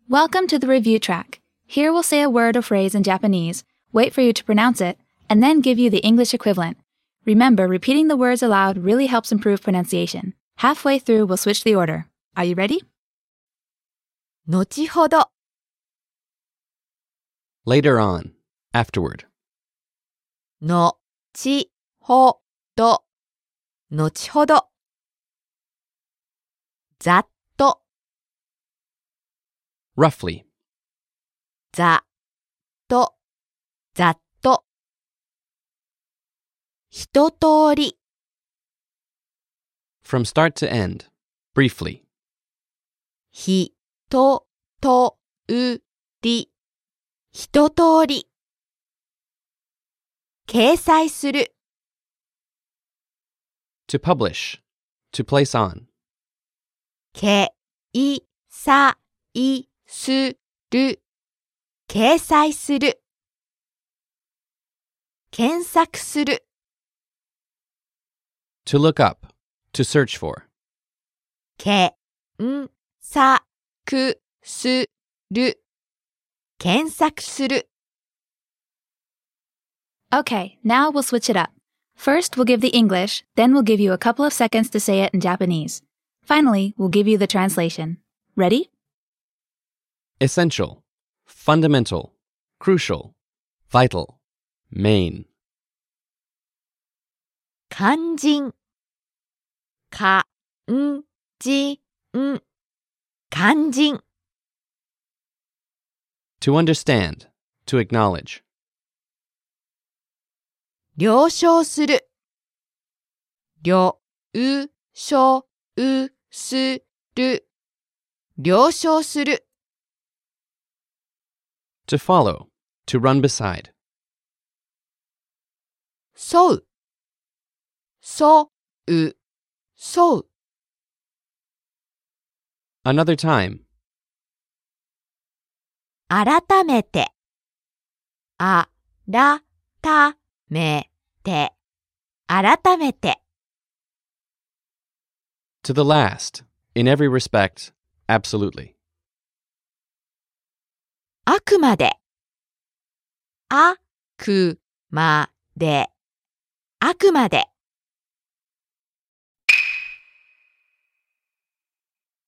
Welcome to the review track. Here we'll say a word or phrase in Japanese, wait for you to pronounce it, and then give you the English equivalent. Remember, repeating the words aloud really helps improve pronunciation. Halfway through, we'll switch the order. Are you ready? 後ほど Later on, afterward. 後ほど後ほどざっと Roughly. ざっとざっと一通り From start to end. Briefly. ひととうり一通り掲載する To publish. To place on. けいさいする掲載する検索する To look up. To search for. けんさくする検索する Okay, now we'll switch it up. First, we'll give the English, then we'll give you a couple of seconds to say it in Japanese. Finally, we'll give you the translation. Ready? Essential. Fundamental. Crucial. Vital. Main. 肝心かんじん肝心 To understand. To acknowledge. 了承する了承する了承する To follow. To run beside. 沿う沿う沿う Another time. 改めてあらためて改めて To the last. In every respect. Absolutely. あくまであくまであくまで